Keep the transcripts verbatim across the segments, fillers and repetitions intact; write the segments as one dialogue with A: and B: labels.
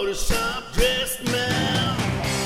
A: about a sharp-dressed man.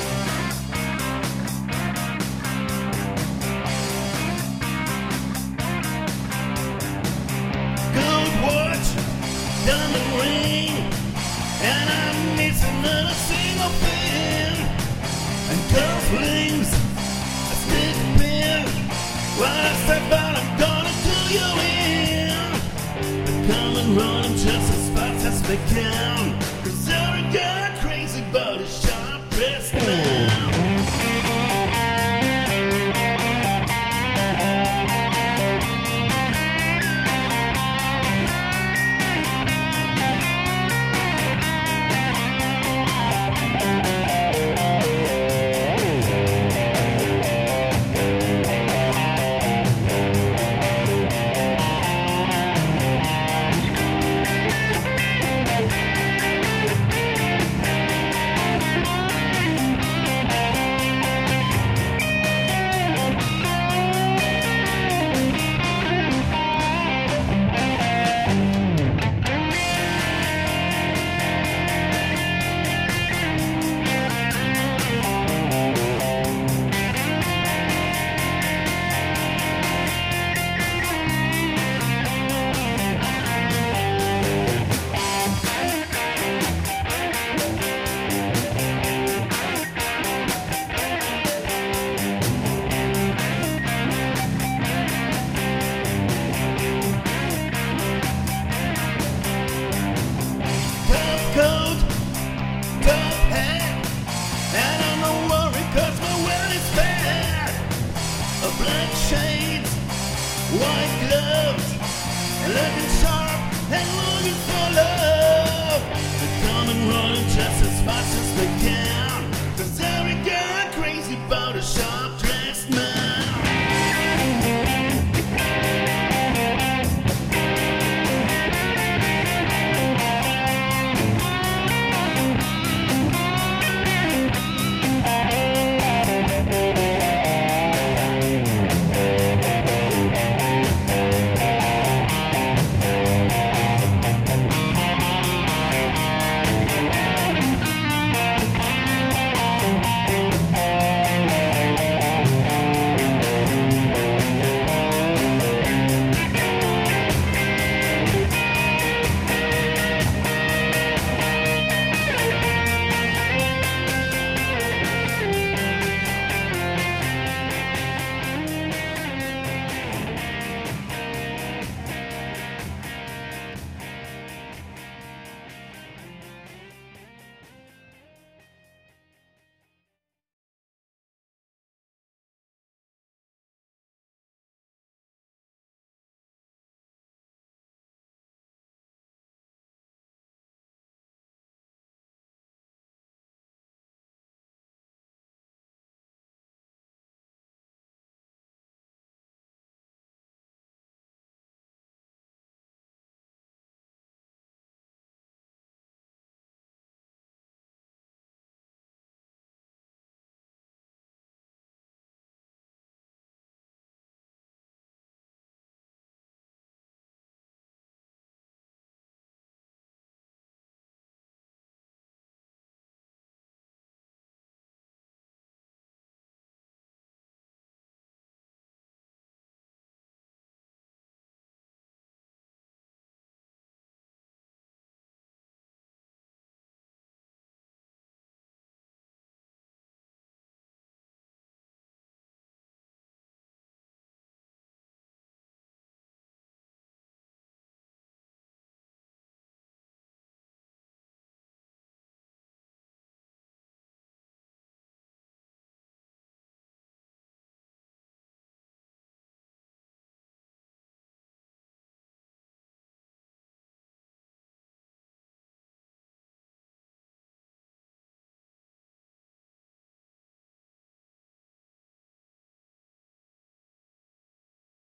A: Gold watch, diamond ring, and I'm missing not a single thing. And girlfriends, a stick pin. While I step out, I'm gonna do you in. They come and run just as fast as they can. Cause every guy crazy about a sharp-dressed man. Coat, top hat, and I'm not worried cause my well is bad. A black shades, white